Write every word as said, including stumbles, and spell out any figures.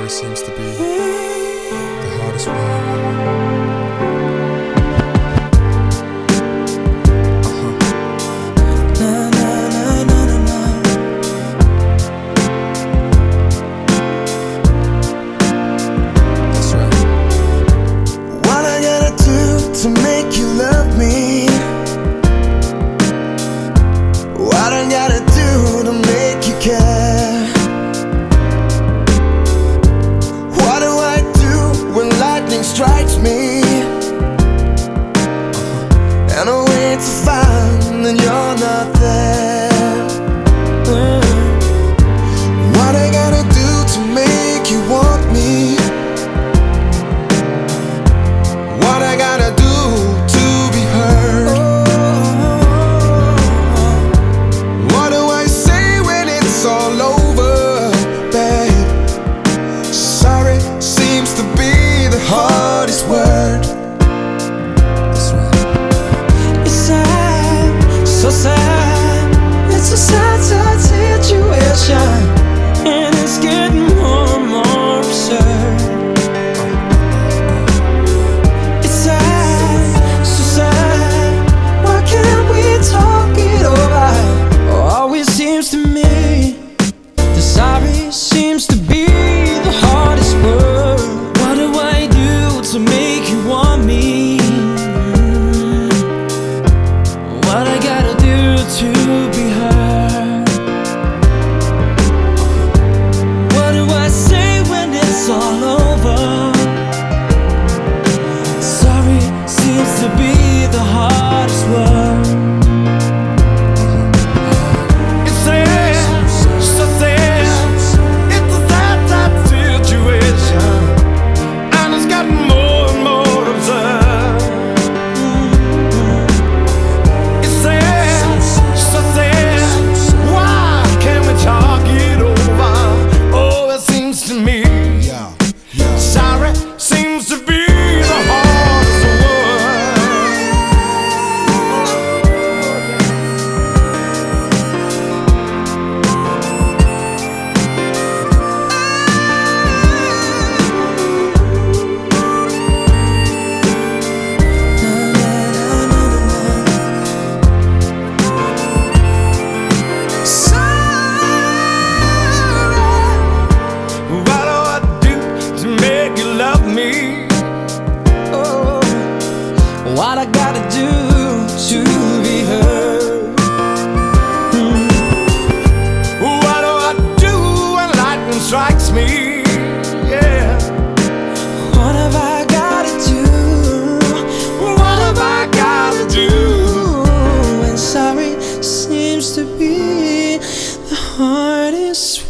seems to be the hardest word. To make you love me, what I gotta do to make you care? What do I do when lightning strikes me and I wait to find that you're not there? What I gotta do to make you want me? What I gotta do to be heard? What do I say when it's all over, babe? Sorry seems to be the hardest word. That's right. It's sad, so sad. It's a sad, sad situation, and it's getting more and more absurd. Seems to me the sorry seems to be the hardest word. What do I do to make you want me? What I gotta do to be heard? What do I say when it's all over? Sorry seems to be the hardest word. What I gotta do to be heard? Mm. What do I do when lightning strikes me? Yeah. What have I gotta do? What have I gotta do? And sorry seems to be the hardest